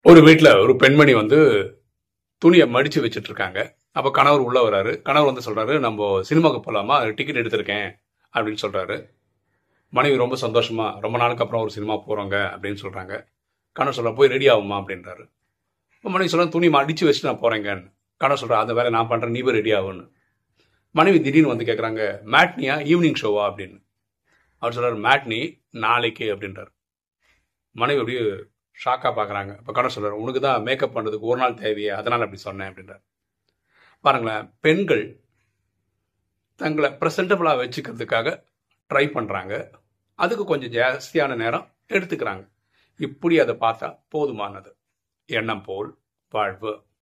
ஒரு வீட்டில் ஒரு பெண்மணி வந்து துணியை மடித்து வச்சுட்டு இருக்காங்க. அப்போ கணவர் உள்ளே வராரு. கணவர் வந்து சொல்கிறாரு, நம்ம சினிமாவுக்கு போகலாமா, டிக்கெட் எடுத்திருக்கேன் அப்படின்னு சொல்கிறாரு. மனைவி ரொம்ப சந்தோஷமா, ரொம்ப நாளுக்கு அப்புறம் ஒரு சினிமா போகிறோங்க அப்படின்னு சொல்கிறாங்க. கணவர் சொல்கிறார், போய் ரெடி ஆகுமா அப்படின்றாரு. மனைவி சொல்கிறார், துணி மடித்து வச்சுட்டு நான் போகிறேங்கன்னு. கணவர் சொல்கிறார், அந்த வேலை நான் பண்ணுறேன், நீ போய் ரெடி ஆகுன்னு. மனைவி திடீர்னு வந்து கேட்குறாங்க, மேட்னியா ஈவினிங் ஷோவா அப்படின்னு. அவர் சொல்கிறார், மேட்னி நாளைக்கு அப்படின்றார். மனைவி அப்படியே ஷாக்காக பார்க்குறாங்க. இப்போ கணவர் சொல்கிறார், உனக்கு தான் மேக்கப் பண்ணுறதுக்கு ஒரு நாள் தேவையே, அதனால் அப்படி சொன்னேன் அப்படின்றார். பாருங்களேன், பெண்கள் தங்களை ப்ரெசன்டபுளாக வச்சுக்கிறதுக்காக ட்ரை பண்ணுறாங்க. அதுக்கு கொஞ்சம் ஜாஸ்தியான நேரம் எடுத்துக்கிறாங்க. இப்படி அதை பார்த்தா போதுமானது. எண்ணம் போல் வாழ்வு.